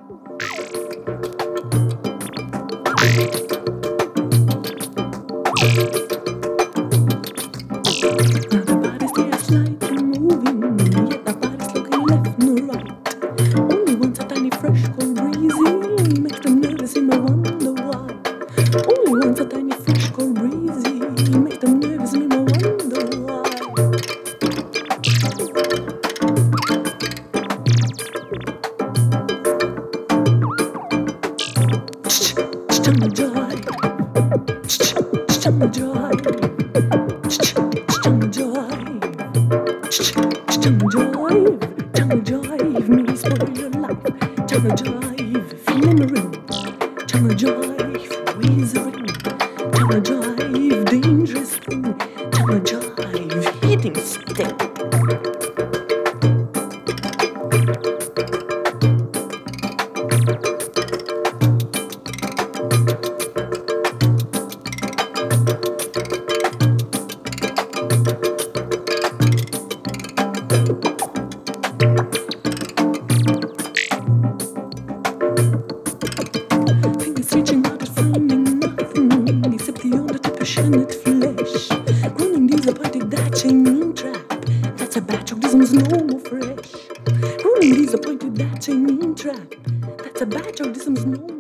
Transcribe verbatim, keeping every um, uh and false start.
the bodies they are slightly moving, yet the bodies looking left nor right. Only wants a tiny fresh cold breezy, makes them nervous and I wonder why. Only wants a tiny fresh cold breezy, makes them nervous and I wonder why. Jungle joy, jungle joy, jungle joy, jungle joy, jungle joy, me spoil your life. Jungle joy, flimmering, jungle joy, wheezing, jungle joy, dangerous thing, jungle joy, hitting stick. Fingers reaching out and finding nothing except the only to passionate flesh. Running disappointed, thatching trap. That's a batch of dism's no more fresh. Running disappointed, thatching trap. That's a batch of dism's no more.